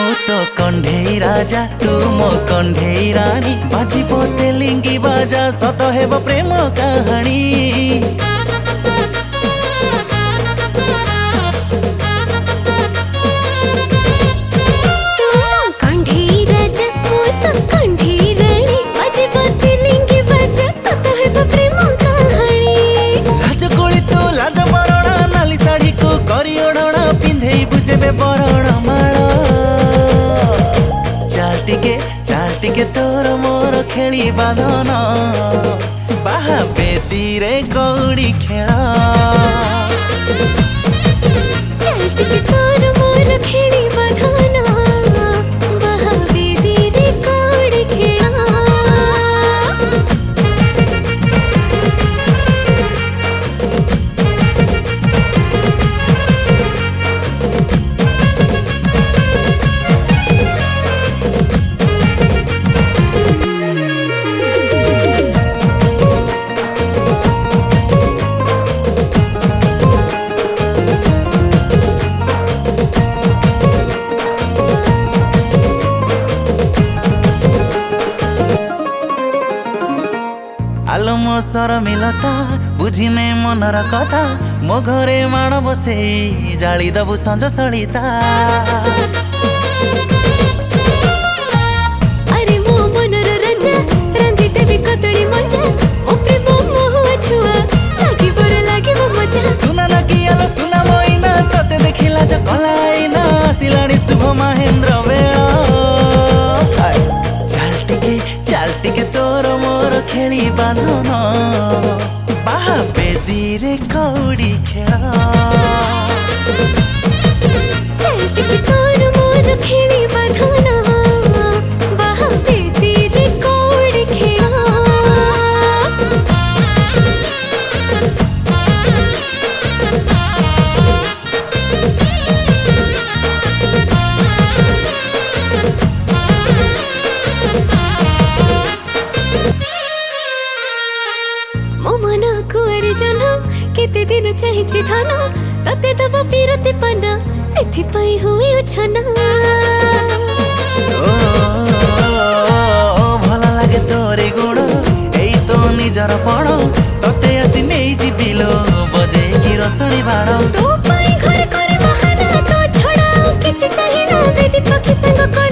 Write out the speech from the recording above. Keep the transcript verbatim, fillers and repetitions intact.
तो कंढेई राजा तू मो कंढेई रानी बाजिबो तेलिंगी बाजा सत हेब प्रेम कहानी। बरण माल चाल टिके चाल टिके तोर मोर खेली बांधन बाहा बेदी रे कौड़ी खेल चाल टिके तोर मोर खेली बांधन बाहा बेदी रे कौड़ी खेल। आलो मो सर मिलता बुझिने मनर कथा मो घरे माण बसे जाली दबु संज सलिता। अरे मो मनर राजा रांधि देवी कदली मंजा ओ प्रेम मोह छुआ लागी बर लागी मो मजा। सुना ना कि आलो सुना मोइना तते देखिला ज कलाइना सिलाणी शुभ महेंद्र बेला चाल टिके चाल टिके तोर मोर खेली बांधन बाहा बेदी रे कौड़ी खेल। चाल टिके तोर मोर खेली बांधन बाहा बेदी रे कौड़ी खेल। मो मन कुआरी जन केते दिन चाहिछि धन तते दब पीरति पन सेथि पई हुई उछन। ओ भल लागे तोरे गुण एई तो निजर पण तते आसी नेई जिबिलो बजे की रसणी बाण तो पई घर करे बहाना तो छड़ा किछि चाहिना बेदी पखी संग